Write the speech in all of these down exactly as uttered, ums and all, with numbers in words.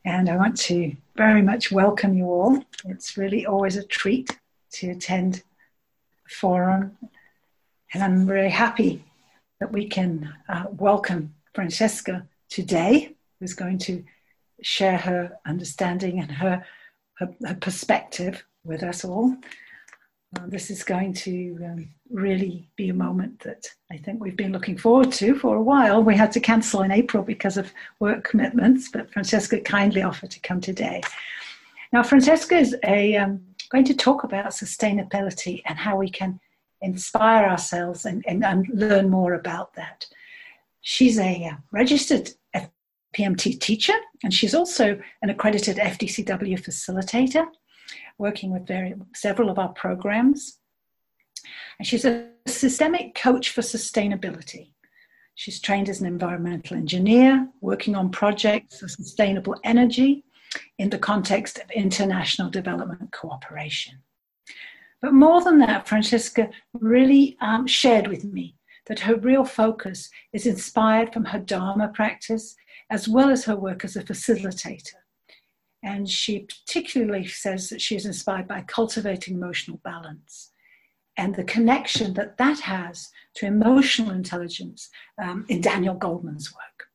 And I want to very much welcome you all. It's really always a treat to attend a forum. And I'm very happy that we can uh, welcome Francesca today, who's going to share her understanding and her, her, her perspective with us all. Uh, this is going to um, really be a moment that I think we've been looking forward to for a while. We had to cancel in April because of work commitments, but Francesca kindly offered to come today. Now, Francesca is a, um, going to talk about sustainability and how we can inspire ourselves and, and, and learn more about that. She's a uh, registered F P M T teacher, and she's also an accredited F D C W facilitator, working with very, several of our programs. And she's a systemic coach for sustainability. She's trained as an environmental engineer, working on projects for sustainable energy in the context of international development cooperation. But more than that, Francesca really um, shared with me that her real focus is inspired from her Dharma practice, as well as her work as a facilitator. And she particularly says that she is inspired by cultivating emotional balance and the connection that that has to emotional intelligence um, in Daniel Goleman's work.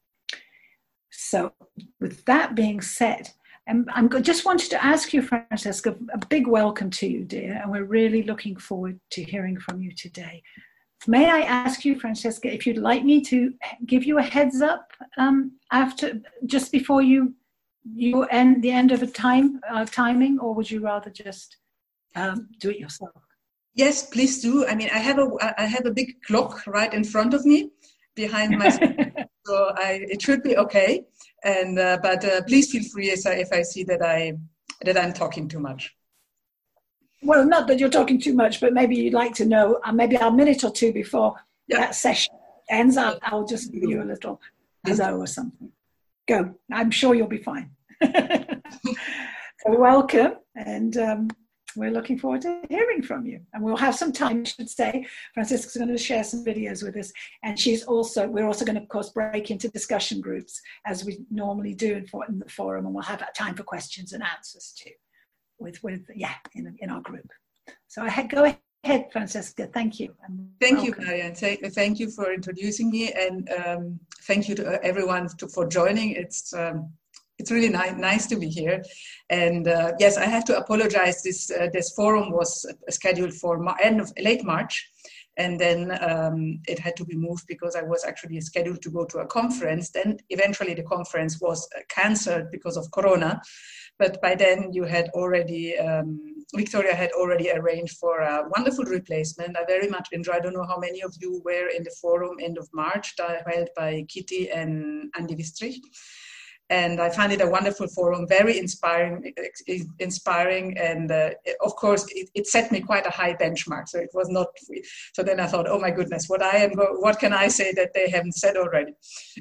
So with that being said, I'm, I'm just wanted to ask you, Francesca, a big welcome to you, dear, and we're really looking forward to hearing from you today. May I ask you, Francesca, if you'd like me to give you a heads up um, after, just before you you end the end of a time uh, timing, or would you rather just um, do it yourself? Yes, please do. I mean, I have a I have a big clock right in front of me, behind my so I it should be okay. And uh, but uh, please feel free if I, if I see that I that I'm talking too much. Well, not that you're talking too much, but maybe you'd like to know. Uh, maybe a minute or two before yeah. that session ends, I'll, I'll just give you a little hello or something. Go. I'm sure you'll be fine. So welcome, and um, we're looking forward to hearing from you. And we'll have some time, I should say. Francesca's going to share some videos with us, and she's also we're also going to, of course, break into discussion groups as we normally do in, for, in the forum, and we'll have time for questions and answers too, with with yeah in in our group. So I had, go ahead, Francesca. Thank you. Thank welcome. you, Marianne. Thank you for introducing me, and um, thank you to everyone to, for joining. It's um, it's really ni- nice to be here. And uh, yes, I have to apologize. This uh, this forum was scheduled for ma- end of late March, and then um, it had to be moved because I was actually scheduled to go to a conference. Then eventually the conference was cancelled because of Corona. But by then you had already, um, Victoria had already arranged for a wonderful replacement. I very much enjoyed, I don't know how many of you were in the forum end of March, held by Kitty and Andy Wistrich. And I found it a wonderful forum, very inspiring, inspiring, and uh, of course, it, it set me quite a high benchmark. So it was not. So then I thought, oh my goodness, what I am, go- what can I say that they haven't said already?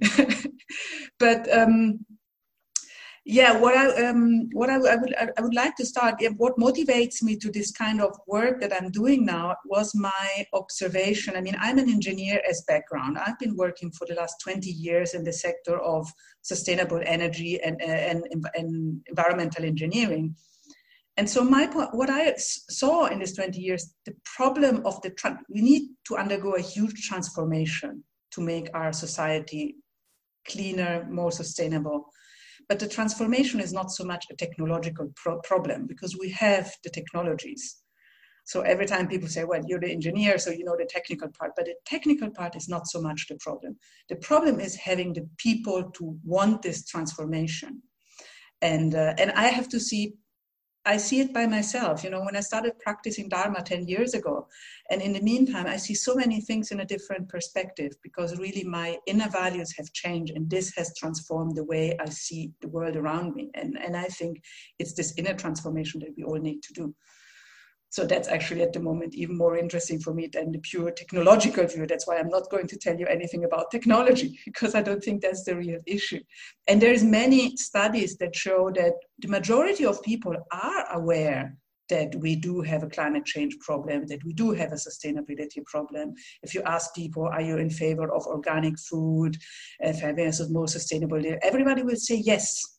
But um, yeah, what I um, what I, I would I would like to start. What motivates me to this kind of work that I'm doing now was my observation. I mean, I'm an engineer as background. I've been working for the last twenty years in the sector of sustainable energy and and, and environmental engineering. And so my what I saw in these twenty years, the problem of the tra- we need to undergo a huge transformation to make our society cleaner, more sustainable. But the transformation is not so much a technological pro- problem because we have the technologies. So every time people say, well, you're the engineer, so you know the technical part. But the technical part is not so much the problem. The problem is having the people to want this transformation. And, uh, and I have to see, I see it by myself. You know, when I started practicing Dharma ten years ago, and in the meantime, I see so many things in a different perspective because really my inner values have changed and this has transformed the way I see the world around me. And, and I think it's this inner transformation that we all need to do. So that's actually at the moment even more interesting for me than the pure technological view. That's why I'm not going to tell you anything about technology because I don't think that's the real issue. And there's many studies that show that the majority of people are aware that we do have a climate change problem, that we do have a sustainability problem. If you ask people, are you in favor of organic food, if having a more sustainable, everybody will say yes.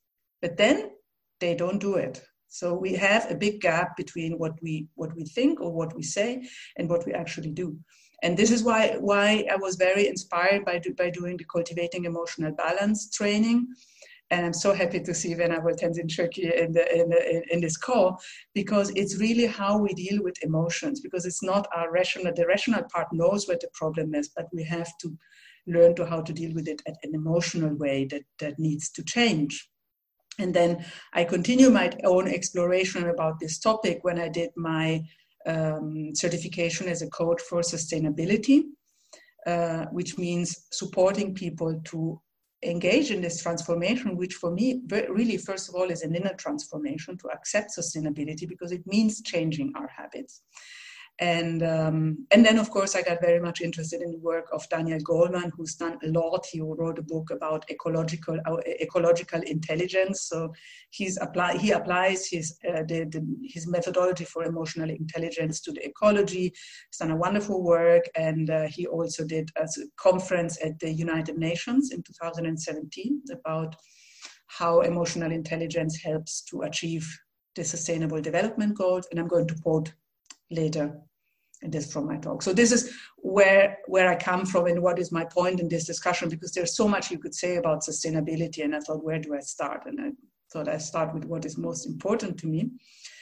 but then they don't do it. So we have a big gap between what we what we think or what we say and what we actually do. And this is why why I was very inspired by do, by doing the Cultivating Emotional Balance training. And I'm so happy to see Venerable Tenzin Shöki in, the, in, the, in this call, because it's really how we deal with emotions, because it's not our rational, the rational part knows what the problem is, but we have to learn to how to deal with it at an emotional way that, that needs to change. And then I continue my own exploration about this topic when I did my um, certification as a coach for sustainability, uh, which means supporting people to engage in this transformation, which for me really, first of all, is an inner transformation to accept sustainability, because it means changing our habits. And um, and then, of course, I got very much interested in the work of Daniel Goleman, who's done a lot. He wrote a book about ecological uh, ecological intelligence. So he's apply he applies his uh, the, the, his methodology for emotional intelligence to the ecology. He's done a wonderful work, and uh, he also did a conference at the United Nations in two thousand seventeen about how emotional intelligence helps to achieve the Sustainable Development Goals. And I'm going to quote later this from my talk. So this is where where I come from and what is my point in this discussion, because there's so much you could say about sustainability, and I thought, where do I start? And I thought I start with what is most important to me.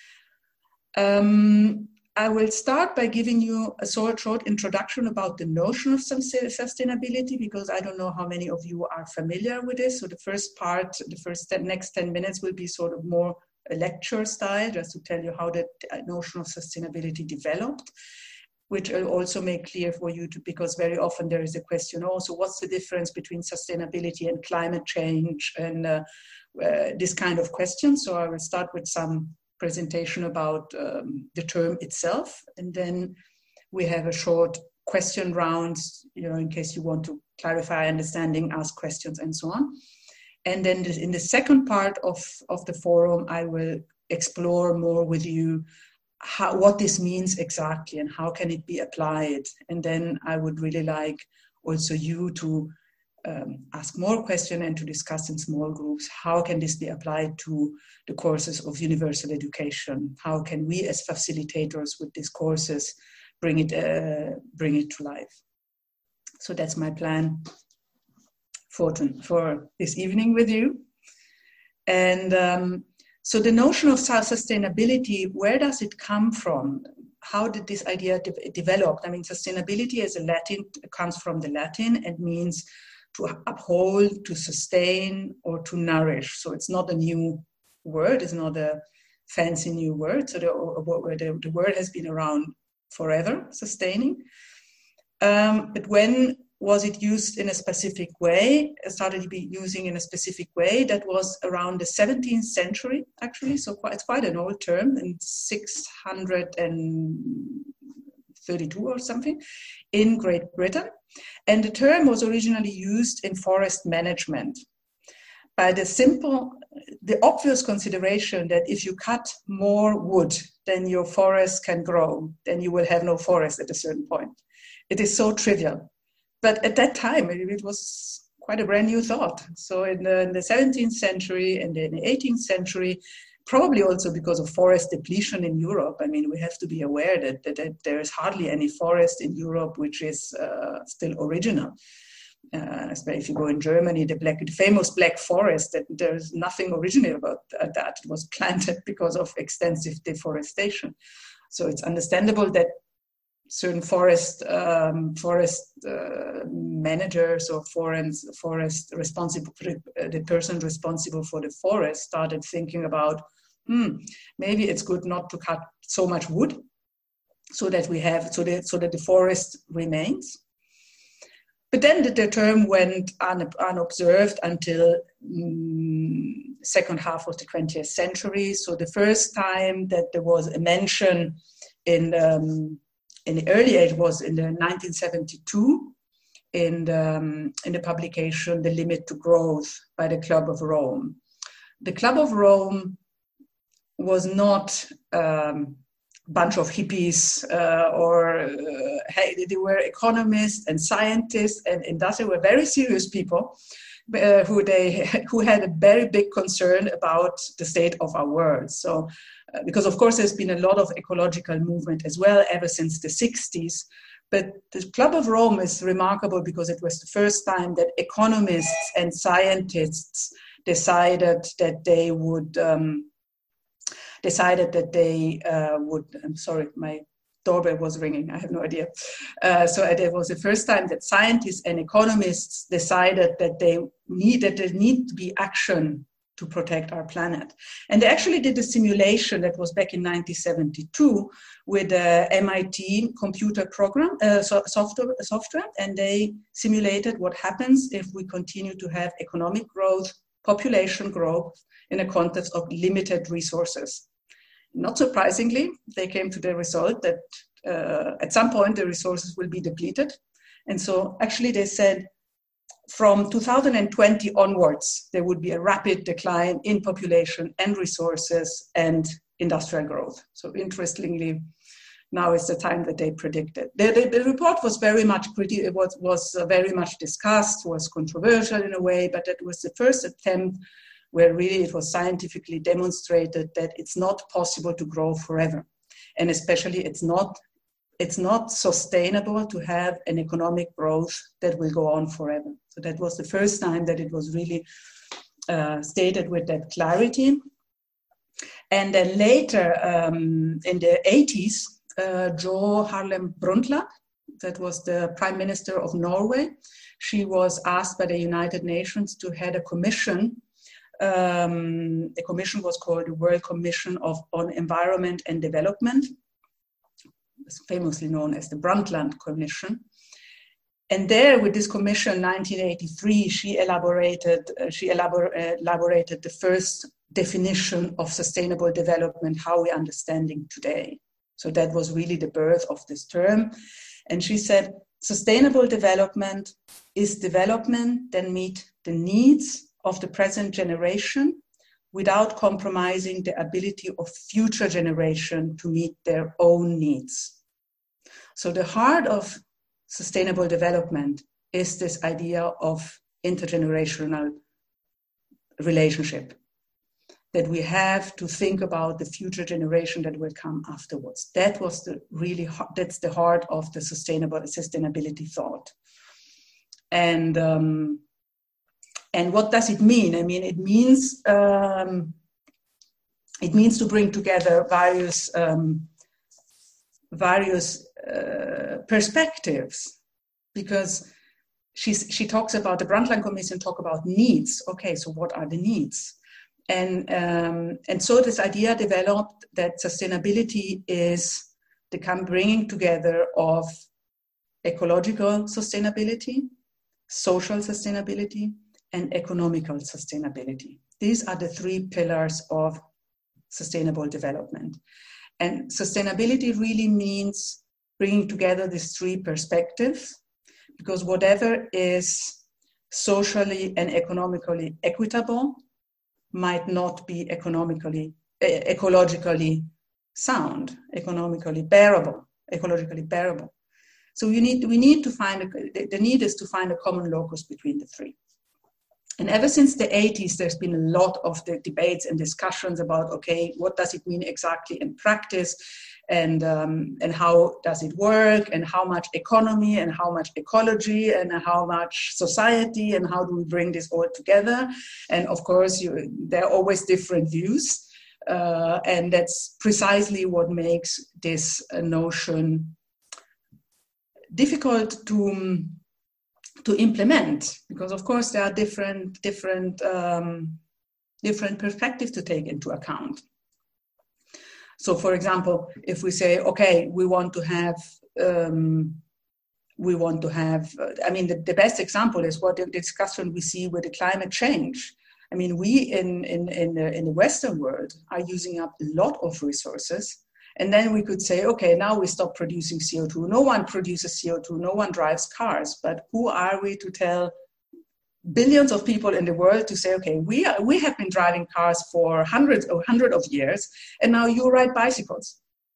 Um, I will start by giving you a short, short introduction about the notion of sustainability, because I don't know how many of you are familiar with this. So the first part, the first ten, next ten minutes will be sort of more a lecture style, just to tell you how the notion of sustainability developed, which will also make clear for you, to, because very often there is a question, oh, so what's the difference between sustainability and climate change, and uh, uh, this kind of question. So I will start with some presentation about um, the term itself, and then we have a short question round, you know, in case you want to clarify understanding, ask questions, and so on. And then in the second part of, of the forum, I will explore more with you how, what this means exactly and how can it be applied. And then I would really like also you to um, ask more questions and to discuss in small groups. How can this be applied to the courses of universal education? How can we as facilitators with these courses bring it, uh, bring it to life? So that's my plan for, for this evening with you. And um, so the notion of sustainability, where does it come from? How did this idea de develop? I mean, sustainability as a Latin comes from the Latin and means to uphold, to sustain, or to nourish. So it's not a new word, it's not a fancy new word. So the, the, the word has been around forever, sustaining. Um, but when was it used in a specific way? It started to be using in a specific way. That was around the seventeenth century, actually. So quite, it's quite an old term, in six hundred thirty-two or something, in Great Britain. And the term was originally used in forest management by the simple, the obvious consideration that if you cut more wood than your forest can grow, then you will have no forest at a certain point. It is so trivial. But at that time, it was quite a brand new thought. So in the, in the seventeenth century and in the eighteenth century, probably also because of forest depletion in Europe. I mean, we have to be aware that, that, that there is hardly any forest in Europe which is uh, still original. Uh, especially if you go in Germany, the, black, the famous Black Forest, that there's nothing original about that. It was planted because of extensive deforestation. So it's understandable that certain forest um, forest uh, managers or forest forest responsible, uh, the person responsible for the forest started thinking about, hmm, maybe it's good not to cut so much wood, so that we have so that so that the forest remains. But then the, the term went un, unobserved until um, second half of the twentieth century. So the first time that there was a mention in um, in the early age was in the nineteen seventy-two in the, um, in the publication The Limit to Growth by the Club of Rome. The Club of Rome was not um, a bunch of hippies uh, or uh, hey, they were economists and scientists and industrial, were very serious people. uh, who they who had a very big concern about the state of our world. So, uh, because of course there's been a lot of ecological movement as well ever since the sixties. But the Club of Rome is remarkable because it was the first time that economists and scientists decided that they would um, decided that they uh, would. I'm sorry, my doorbell was ringing. I have no idea. Uh, so it was the first time that scientists and economists decided that they need that there need to be action to protect our planet. And they actually did a simulation that was back in nineteen seventy-two with a M I T computer program, uh, so software, software, and they simulated what happens if we continue to have economic growth, population growth in a context of limited resources. Not surprisingly, they came to the result that uh, at some point the resources will be depleted. And so actually they said from two thousand twenty onwards, there would be a rapid decline in population and resources and industrial growth. So interestingly, now is the time that they predicted. The, the, the report was very much pretty, it was, was uh, very much discussed, was controversial in a way, but it was the first attempt where really it was scientifically demonstrated that it's not possible to grow forever. And especially it's not, it's not sustainable to have an economic growth that will go on forever. So that was the first time that it was really uh, stated with that clarity. And then later um, in the eighties, uh, Gro Harlem Brundtland, that was the Prime Minister of Norway, she was asked by the United Nations to head a commission. Um, the commission was called the World Commission of, on Environment and Development, famously known as the Brundtland Commission. And there, with this commission, nineteen eighty-three, she elaborated, uh, she elabor- uh, elaborated the first definition of sustainable development, how we understanding today. So that was really the birth of this term. And she said, sustainable development is development that meet the needs of the present generation without compromising the ability of future generation to meet their own needs. So the heart of sustainable development is this idea of intergenerational relationship, that we have to think about the future generation that will come afterwards. That was the really, that's the heart of the sustainable sustainability thought. And um, And what does it mean? I mean, it means um, it means to bring together various um, various uh, perspectives, because she's, she talks about the Brundtland Commission, talk about needs. Okay, so what are the needs? And um, and so this idea developed that sustainability is the come bringing together of ecological sustainability, social sustainability, and economical sustainability. These are the three pillars of sustainable development. And sustainability really means bringing together these three perspectives, because whatever is socially and economically equitable might not be economically, eh, ecologically sound, economically bearable, ecologically bearable. So you need, we need to find, a, the, the need is to find a common locus between the three. And ever since the eighties, there's been a lot of the debates and discussions about, okay, what does it mean exactly in practice? And, um, and how does it work? And how much economy and how much ecology and how much society, and how do we bring this all together? And of course, you, there are always different views. Uh, and that's precisely what makes this uh, notion difficult to, um, to implement, because of course there are different, different, um, different perspectives to take into account. So for example, if we say, okay, we want to have, um, we want to have, uh, I mean, the, the best example is what the discussion we see with the climate change. I mean, we in, in, in, the, in the Western world are using up a lot of resources. And then we could say, okay, now we stop producing C O two. No one produces C O two, no one drives cars, but who are we to tell billions of people in the world to say, okay, we are, we have been driving cars for hundreds or hundreds of years, and now you ride bicycles.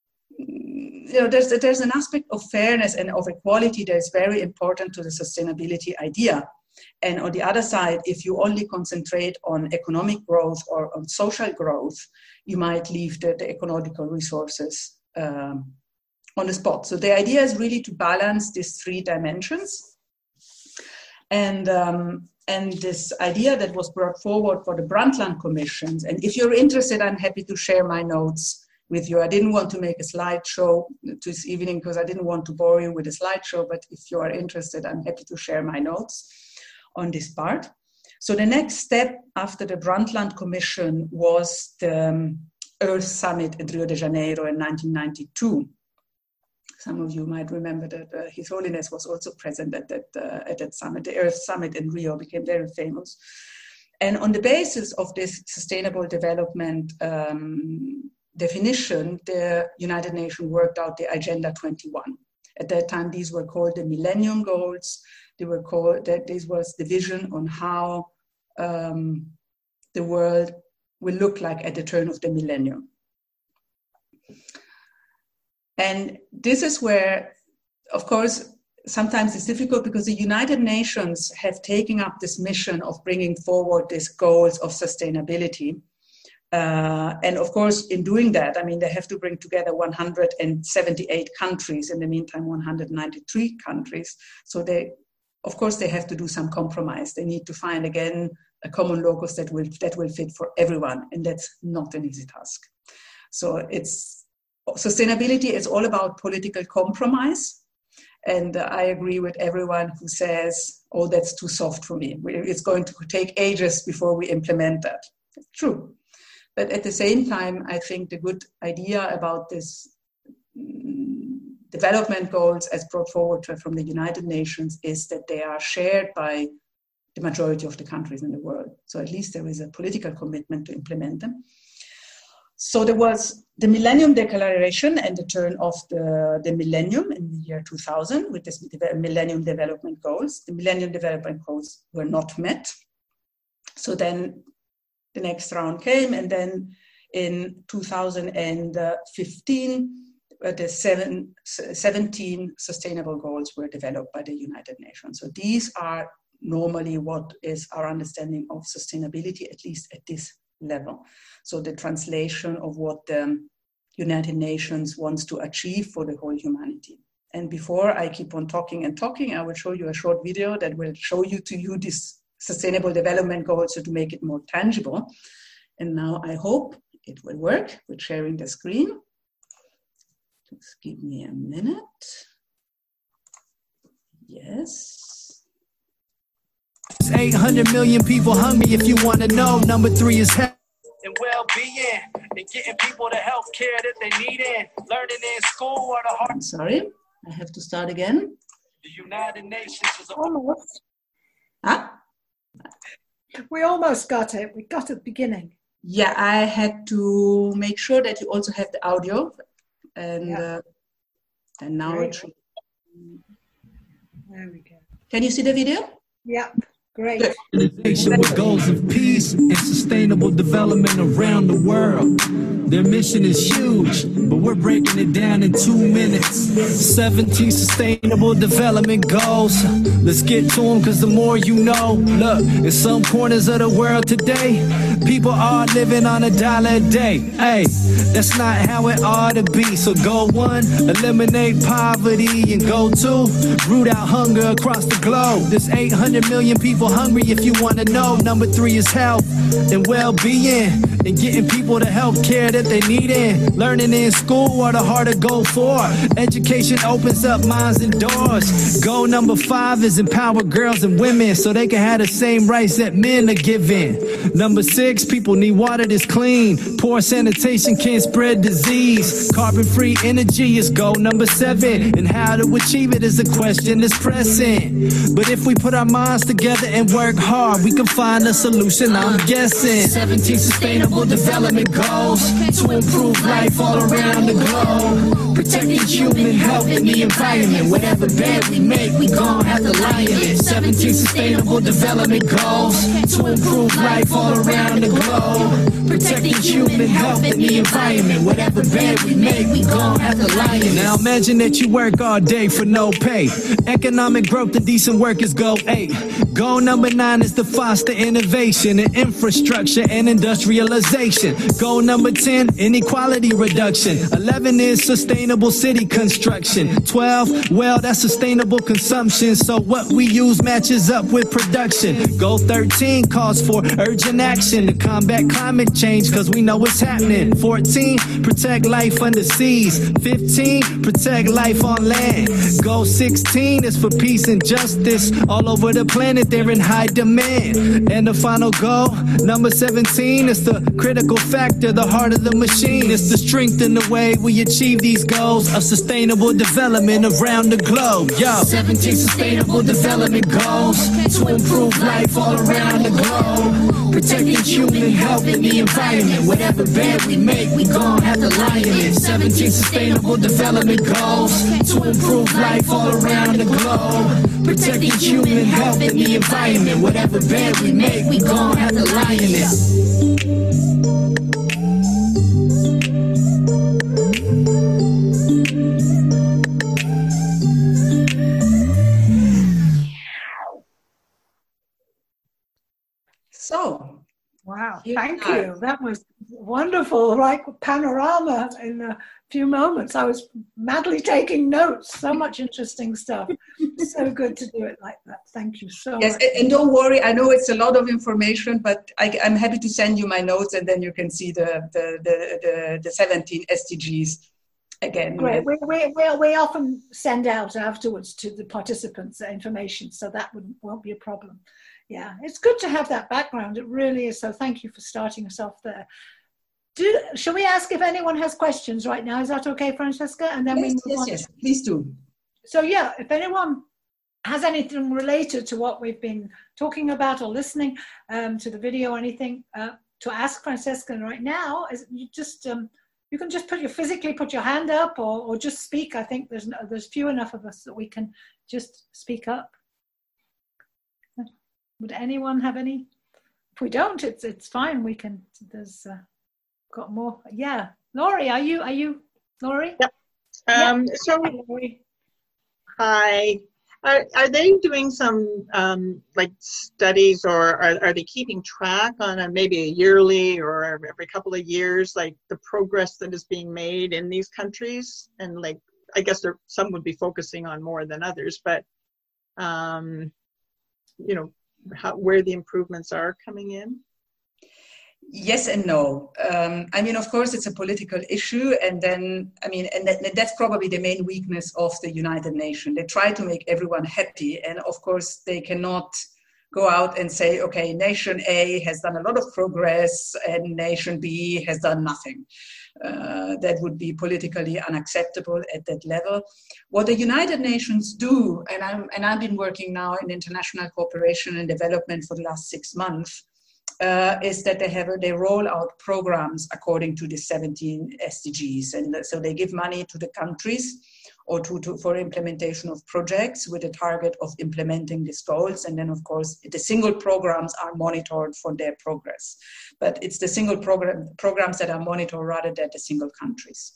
You know, there's, there's an aspect of fairness and of equality that is very important to the sustainability idea. And on the other side, if you only concentrate on economic growth or on social growth, you might leave the, the ecological resources um, on the spot. So the idea is really to balance these three dimensions. And, um, and this idea that was brought forward for the Brundtland Commissions, and if you're interested, I'm happy to share my notes with you. I didn't want to make a slideshow this evening because I didn't want to bore you with a slideshow, but if you are interested, I'm happy to share my notes on this part. So the next step after the Brundtland Commission was the um, Earth Summit in Rio de Janeiro in nineteen ninety-two. Some of you might remember that uh, His Holiness was also present at that, uh, at that summit. The Earth Summit in Rio became very famous. And on the basis of this sustainable development um, definition, the United Nations worked out the Agenda twenty-one. At that time, these were called the Millennium Goals. They were called, that this was the vision on how um, the world will look like at the turn of the millennium. And this is where, of course, sometimes it's difficult because the United Nations have taken up this mission of bringing forward these goals of sustainability. Uh, and of course, in doing that, I mean, they have to bring together one hundred seventy-eight countries, in the meantime, one hundred ninety-three countries. So they, of course, they have to do some compromise. They need to find, again, a common locus that will, that will fit for everyone. And that's not an easy task. So it's, sustainability is all about political compromise. And uh, I agree with everyone who says, oh, that's too soft for me. It's going to take ages before we implement that. It's true. But at the same time, I think the good idea about this um, development goals as brought forward from the United Nations is that they are shared by the majority of the countries in the world. So at least there is a political commitment to implement them. So there was the Millennium Declaration and the turn of the, the millennium in the year two thousand with this Millennium Development Goals. The Millennium Development Goals were not met. So then the next round came, and then in two thousand fifteen, uh, the seven, seventeen sustainable goals were developed by the United Nations. So these are normally what is our understanding of sustainability, at least at this level. So the translation of what the United Nations wants to achieve for the whole humanity. And before I keep on talking and talking, I will show you a short video that will show you to you this Sustainable Development Goals, so to make it more tangible. And now I hope it will work with sharing the screen. Just give me a minute. Yes. It's eight hundred million people hungry, if you want to know. Number three is health and well-being, and getting people the health care that they need in, learning in school or the heart. I'm sorry, I have to start again. The United Nations is almost. Huh? We almost got it. We got at the beginning. Yeah, I had to make sure that you also have the audio, and yeah. uh, and now it should. There we go. Can you see the video? Yeah. Great. With goals of peace and sustainable development around the world. Their mission is huge, but we're breaking it down in two minutes. seventeen sustainable development goals. Let's get to them, because the more you know. Look, in some corners of the world today, people are living on a dollar a day. Hey, that's not how it ought to be. So go one, eliminate poverty, and go two, root out hunger across the globe. There's eight hundred million people hungry, if you want to know. Number three is health and well-being, and getting people the health care that they need in, learning in school or the hard to go for. Education opens up minds and doors. Goal number five is empower girls and women so they can have the same rights that men are given. Number six, people need water that's clean. Poor sanitation can spread disease. Carbon-free energy is goal number seven, and how to achieve it is a question that's pressing. But if we put our minds together and work hard, we can find a solution, I'm guessing. seventeen sustainable Sustainable Development Goals to improve life all around the globe. Protecting human health and the environment. Whatever bed we make, we gon' have to lie in it. seventeen Sustainable Development Goals to improve life all around the globe. Protecting human health and the environment. Whatever bed we make, we gon' have to lie in it. Now imagine that you work all day for no pay. Economic growth and decent work is goal eight. Goal number nine is to foster innovation in infrastructure and industrialization. Goal number ten, inequality reduction. eleven is sustainable city construction. twelve, well, that's sustainable consumption. So what we use matches up with production. Goal thirteen calls for urgent action to combat climate change, cause we know what's happening. fourteen, protect life under seas. fifteen, protect life on land. Goal sixteen is for peace and justice. All over the planet, they're in high demand. And the final goal, number seventeen, is the critical factor, the heart of the machine. It's the strength in the way we achieve these goals of sustainable development around the globe. Yo, seventeen Sustainable Development Goals to improve life all around the globe. Protecting human health and the environment. Whatever bed we make, we gon' have to lie in it. seventeen Sustainable Development Goals to improve life all around the globe. Protecting human health and the environment. Whatever bed we make, we gon' have to lie in it. So, wow, thank you. That was wonderful, like panorama in a few moments. I was madly taking notes. So much interesting stuff. So good to do it like that. Thank you so yes, much. Yes, and don't worry. I know it's a lot of information, but I, I'm happy to send you my notes, and then you can see the the the, the, the seventeen S D Gs again. Great. We, we, we, we often send out afterwards to the participants the information, so that wouldn't, won't be a problem. Yeah, it's good to have that background. It really is. So thank you for starting us off there. Do, shall we ask if anyone has questions right now? Is that okay, Francesca? And then yes, we move yes, on. yes, please do. So yeah, if anyone has anything related to what we've been talking about or listening um, to the video or anything uh, to ask Francesca right now, is you just um, you can just put your physically put your hand up or, or just speak. I think there's there's few enough of us that we can just speak up. Would anyone have any? If we don't, it's it's fine. We can. There's uh, got more. Yeah, Laurie, are you are you Laurie? Yep. Um, yeah. So, hi. Are are they doing some um, like studies, or are are they keeping track on a maybe a yearly or every couple of years, like the progress that is being made in these countries? And like, I guess there some would be focusing on more than others, but um, you know. How, where the improvements are coming in? Yes and no. Um, I mean, of course, it's a political issue, and then, I mean, and that, that's probably the main weakness of the United Nations. They try to make everyone happy, and of course, they cannot go out and say, okay, nation A has done a lot of progress, and nation B has done nothing. Uh, that would be politically unacceptable at that level. What the United Nations do, and, I'm, and I've been working now in international cooperation and development for the last six months, uh, is that they have a, they roll out programs according to the seventeen S D Gs. And so they give money to the countries or to, to for implementation of projects with a target of implementing these goals. And then, of course, the single programs are monitored for their progress. But it's the single program programs that are monitored rather than the single countries.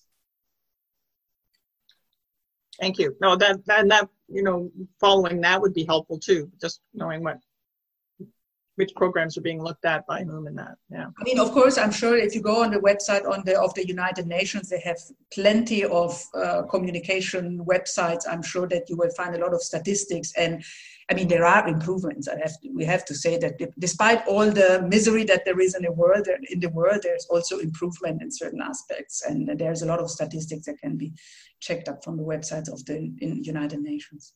Thank you. No, that, that, that, you know, following that would be helpful too, just knowing what, which programs are being looked at by whom and that, yeah. I mean, of course, I'm sure if you go on the website on the, of the United Nations, they have plenty of uh, communication websites. I'm sure that you will find a lot of statistics. And I mean, there are improvements. I have to, we have to say that despite all the misery that there is in the world, in the world, there's also improvement in certain aspects. And there's a lot of statistics that can be checked up from the websites of the in United Nations.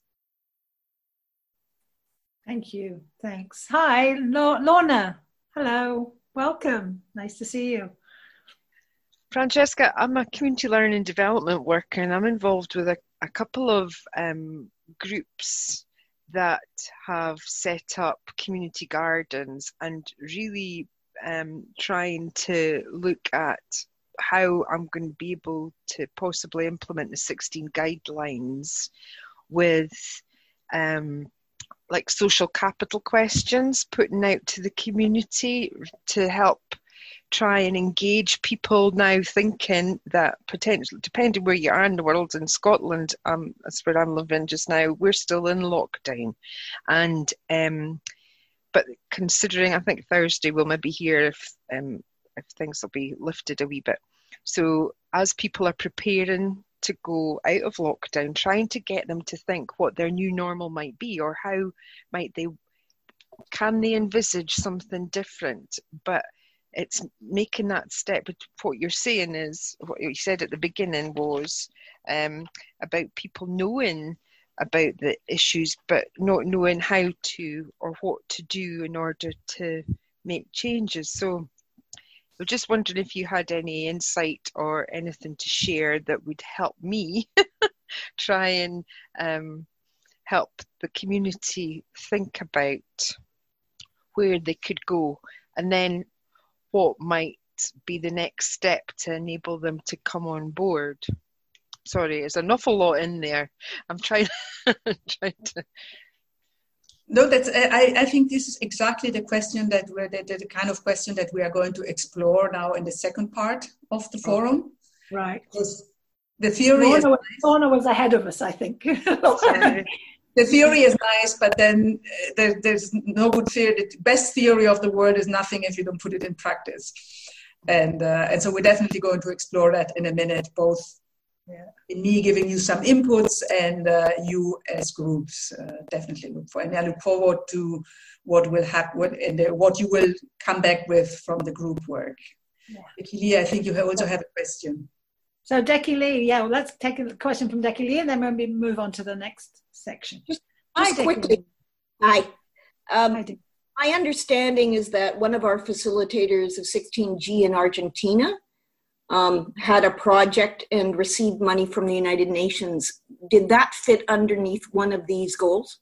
Thank you. Thanks. Hi, Lorna. Hello. Welcome. Nice to see you. Francesca, I'm a community learning and development worker, and I'm involved with a, a couple of um, groups that have set up community gardens and really um, trying to look at how I'm going to be able to possibly implement the sixteen guidelines with um, like social capital questions, putting out to the community to help try and engage people now thinking that potentially, depending where you are in the world, in Scotland, um, that's where I'm living just now, we're still in lockdown. And um, but considering, I think Thursday we'll maybe hear if um, if things will be lifted a wee bit. So as people are preparing to go out of lockdown, trying to get them to think what their new normal might be, or how might they, can they envisage something different? But it's making that step. What you're saying is, what you said at the beginning was um, about people knowing about the issues, but not knowing how to or what to do in order to make changes. So I'm just wondering if you had any insight or anything to share that would help me try and um, help the community think about where they could go, and then what might be the next step to enable them to come on board. Sorry, there's an awful lot in there. I'm trying, trying to... No, that's. I, I think this is exactly the question that we're the, the kind of question that we are going to explore now in the second part of the forum. Right. Because the theory Lorna is was, Lorna was ahead of us, I think. Sorry. The theory is nice, but then uh, there, there's no good theory. The best theory of the world is nothing if you don't put it in practice. And uh, and so we're definitely going to explore that in a minute, both yeah. in me giving you some inputs and uh, you as groups uh, definitely look for. And I look forward to what will happen and uh, what you will come back with from the group work. Yeah. Becky Lee, I think you also have a question. So Becky Lee, yeah, well, let's take a question from Becky Lee and then maybe move on to the next section. Just, just Hi, quickly. Hi. Um, Hi. My understanding is that one of our facilitators of sixteen G in Argentina um, had a project and received money from the United Nations. Did that fit underneath one of these goals?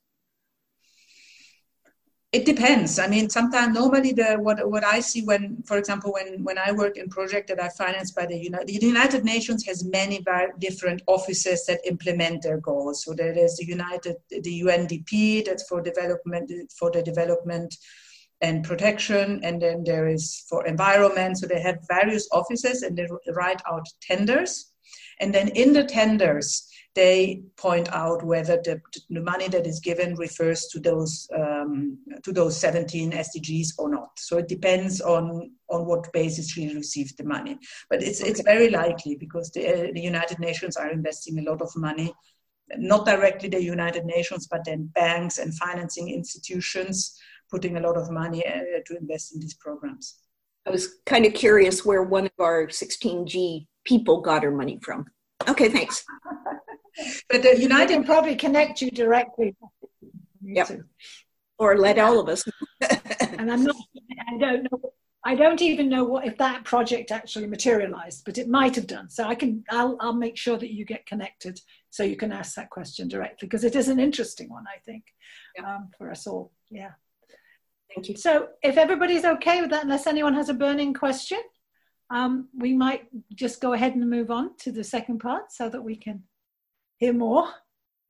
It depends. I mean, sometimes normally the what what I see when, for example, when when I work in project that are financed by the United the United Nations has many different offices that implement their goals. So there is the United the U N D P, that's for development for the development and protection, and then there is for environment. So they have various offices and they write out tenders, and then in the tenders they point out whether the, the money that is given refers to those um, to those seventeen S D Gs or not. So it depends on on what basis we received the money. But it's okay. It's very likely because the, uh, the United Nations are investing a lot of money, not directly the United Nations, but then banks and financing institutions putting a lot of money uh, to invest in these programs. I was kind of curious where one of our sixteen G people got her money from. Okay, thanks. But the United I can probably connect you directly. Yep. Too. Or let all of us. And I'm not. I don't know. I don't even know what if that project actually materialized, but it might have done. So I can. I'll. I'll make sure that you get connected so you can ask that question directly because it is an interesting one, I think, yep. um, for us all. Yeah. Thank you. So if everybody's okay with that, unless anyone has a burning question, um, we might just go ahead and move on to the second part so that we can hear more